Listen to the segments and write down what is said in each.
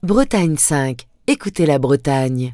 Bretagne 5. Écoutez la Bretagne.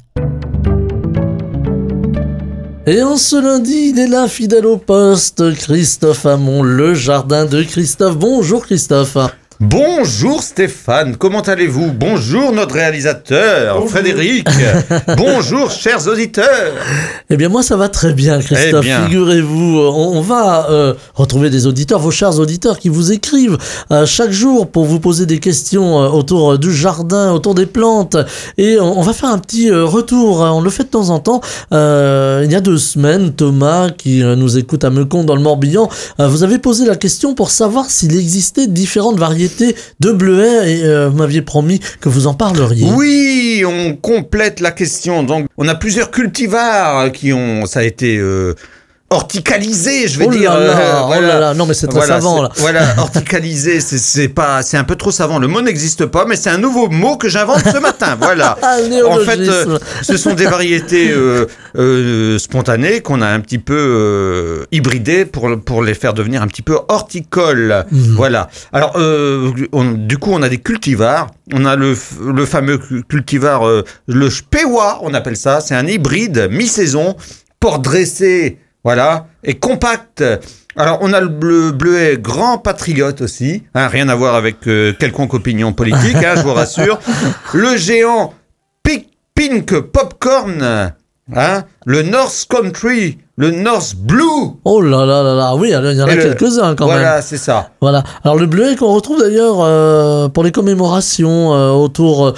Et en ce lundi, il est là, fidèle au poste, Christophe Hamon, le jardin de Christophe. Bonjour Christophe. Bonjour Stéphane, comment allez-vous? Bonjour notre réalisateur, Bonjour. Frédéric. Bonjour chers auditeurs. Eh bien moi ça va très bien Christophe, figurez-vous, on va retrouver des auditeurs, vos chers auditeurs qui vous écrivent chaque jour pour vous poser des questions autour du jardin, autour des plantes, et on va faire un petit retour, on le fait de temps en temps. Il y a 2 semaines, Thomas qui nous écoute à Meucon dans le Morbihan, vous avez posé la question pour savoir s'il existait différentes variétés de bleuets et vous m'aviez promis que vous en parleriez. Oui, on complète la question. Donc, on a plusieurs cultivars qui ont, ça a été horticalisé, je vais dire. Oh là là, non mais c'est très savant là. Voilà, horticalisé, c'est un peu trop savant. Le mot n'existe pas, mais c'est un nouveau mot que j'invente ce matin. Voilà. En fait, ce sont des variétés spontanées qu'on a un petit peu hybridées pour les faire devenir un petit peu horticoles. Voilà. Alors, du coup, on a des cultivars. On a le fameux cultivar, le Spéwa, on appelle ça. C'est un hybride mi-saison, port dressé. Voilà, et compact. Alors, on a le bleuet grand patriote aussi, hein, rien à voir avec quelconque opinion politique, hein, je vous rassure. Le géant Pink Popcorn, hein, le North Country, le North Blue. Oh là là là là, oui, il y en a quelques-uns quand même. Voilà, c'est ça. Voilà. Alors le bleuet qu'on retrouve d'ailleurs pour les commémorations autour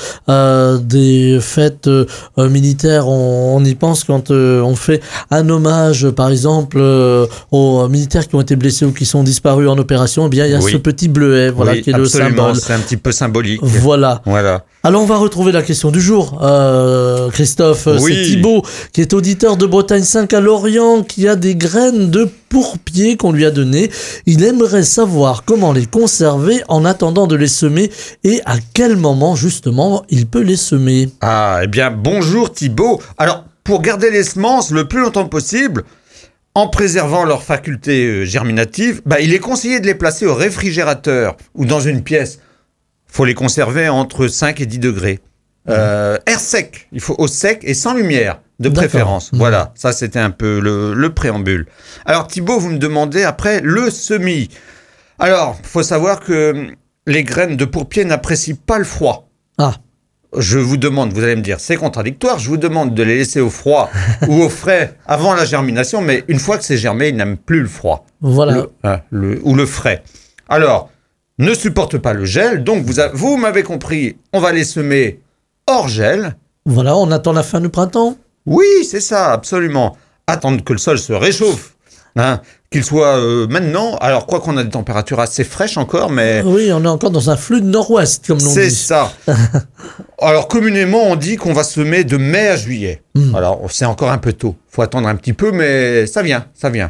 des fêtes militaires, on y pense quand on fait un hommage, par exemple, aux militaires qui ont été blessés ou qui sont disparus en opération. Eh bien, il y a ce petit bleuet, voilà, qui est absolument, le symbole. C'est un petit peu symbolique. Voilà. Alors on va retrouver la question du jour, Christophe. C'est Thibaut qui est auditeur de Bretagne 5 à Lorient, qui a des graines de pourpier qu'on lui a données. Il aimerait savoir comment les conserver en attendant de les semer et à quel moment justement il peut les semer. Ah, eh bien bonjour Thibaut. Alors pour garder les semences le plus longtemps possible, en préservant leurs facultés germinatives, il est conseillé de les placer au réfrigérateur ou dans une pièce. Il faut les conserver entre 5 et 10 degrés. Air sec, il faut au sec et sans lumière, de préférence. Voilà, ça c'était un peu le préambule. Alors Thibaut, vous me demandez après le semis. Alors, il faut savoir que les graines de pourpier n'apprécient pas le froid. Ah. Je vous demande, vous allez me dire, c'est contradictoire, je vous demande de les laisser au froid ou au frais avant la germination, mais une fois que c'est germé, ils n'aiment plus le froid. Voilà. Ou le frais. Alors, ne supporte pas le gel, donc vous m'avez compris, on va les semer hors gel. Voilà, on attend la fin du printemps. Oui, c'est ça, absolument. Attendre que le sol se réchauffe. Hein, qu'il soit maintenant, alors quoi qu'on a des températures assez fraîches encore, mais... Oui, on est encore dans un flux de nord-ouest, comme l'on dit. C'est ça. Alors communément, on dit qu'on va semer de mai à juillet. Alors c'est encore un peu tôt, il faut attendre un petit peu, mais ça vient.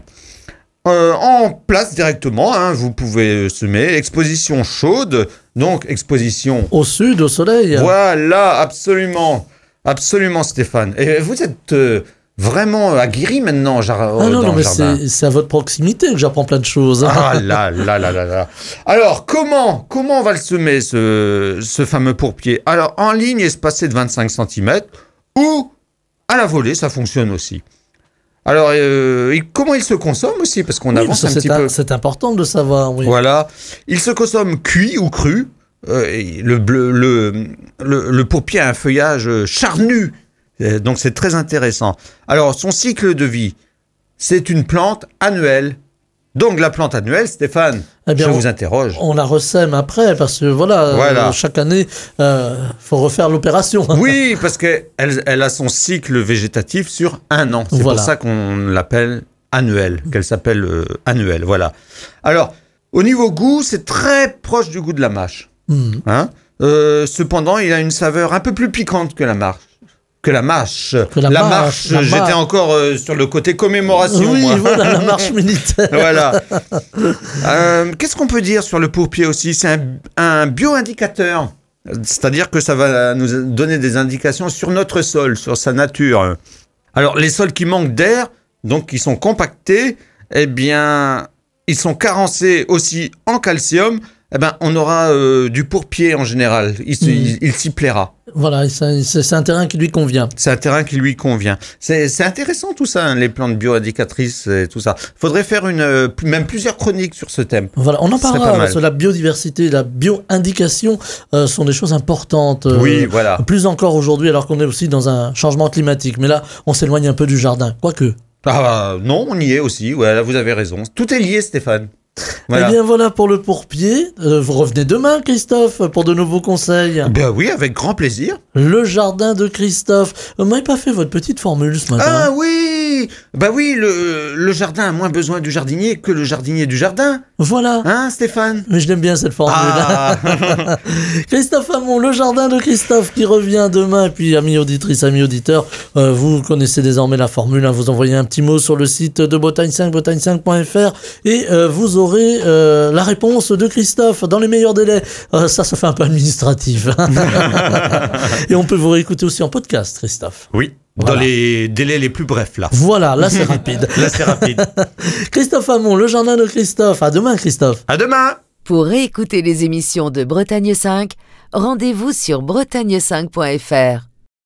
En place directement, hein, vous pouvez semer, exposition chaude, donc exposition... Au sud, au soleil. Voilà, absolument Stéphane. Et vous êtes... vraiment aguerri maintenant non, mais c'est à votre proximité que j'apprends plein de choses. Ah là. Alors, comment on va le semer, ce fameux pourpier? Alors, en ligne espacée de 25 cm ou à la volée, ça fonctionne aussi. Alors, comment il se consomme aussi? Parce qu'on avance un petit peu. C'est important de le savoir, oui. Voilà. Il se consomme cuit ou cru. Le pourpier a un feuillage charnu. Donc c'est très intéressant. Alors son cycle de vie, c'est une plante annuelle. Donc la plante annuelle, Stéphane, je vous interroge. On la ressème après parce que voilà. Chaque année, faut refaire l'opération. Oui, parce qu'elle a son cycle végétatif sur 1 an. C'est pour ça qu'on l'appelle annuelle, qu'elle s'appelle annuelle. Voilà. Alors au niveau goût, c'est très proche du goût de la mâche. Hein, cependant, il a une saveur un peu plus piquante que la mâche. La marche, j'étais encore sur le côté commémoration. Oui, moi. voilà, la marche militaire. Voilà. Qu'est-ce qu'on peut dire sur le pourpier aussi? C'est un bio-indicateur. C'est-à-dire que ça va nous donner des indications sur notre sol, sur sa nature. Alors, les sols qui manquent d'air, donc qui sont compactés, eh bien, ils sont carencés aussi en calcium. Eh ben, on aura du pourpier en général. Il s'y plaira. Voilà, c'est un terrain qui lui convient. C'est un terrain qui lui convient. C'est intéressant tout ça, hein, les plantes bioindicatrices et tout ça. Faudrait faire même plusieurs chroniques sur ce thème. Voilà, on en parlera parce que la biodiversité et la bioindication sont des choses importantes. Oui, voilà. Plus encore aujourd'hui alors qu'on est aussi dans un changement climatique. Mais là, on s'éloigne un peu du jardin, quoique. Ah non, on y est aussi. Ouais, là, vous avez raison. Tout est lié, Stéphane. Voilà. Eh bien voilà pour le pourpier. Vous revenez demain, Christophe, pour de nouveaux conseils. Ben oui, avec grand plaisir. Le jardin de Christophe. Vous m'avez pas fait votre petite formule ce matin? Ah oui. Ben oui, le jardin a moins besoin du jardinier que le jardinier du jardin. Voilà. Hein, Stéphane? Mais je l'aime bien cette formule. Ah. Christophe Hamon, le jardin de Christophe qui revient demain. Et puis, amis auditrices, amis auditeurs, vous connaissez désormais la formule. Hein, vous envoyez un petit mot sur le site de Bretagne 5, bretagne5.fr et vous aurez la réponse de Christophe dans les meilleurs délais. Ça fait un peu administratif. Et on peut vous réécouter aussi en podcast, Christophe. Oui. Voilà. Dans les délais les plus brefs, là. Voilà, là c'est rapide. Là c'est rapide. Christophe Hamon, le jardin de Christophe. À demain, Christophe. À demain. Pour réécouter les émissions de Bretagne 5, rendez-vous sur bretagne5.fr.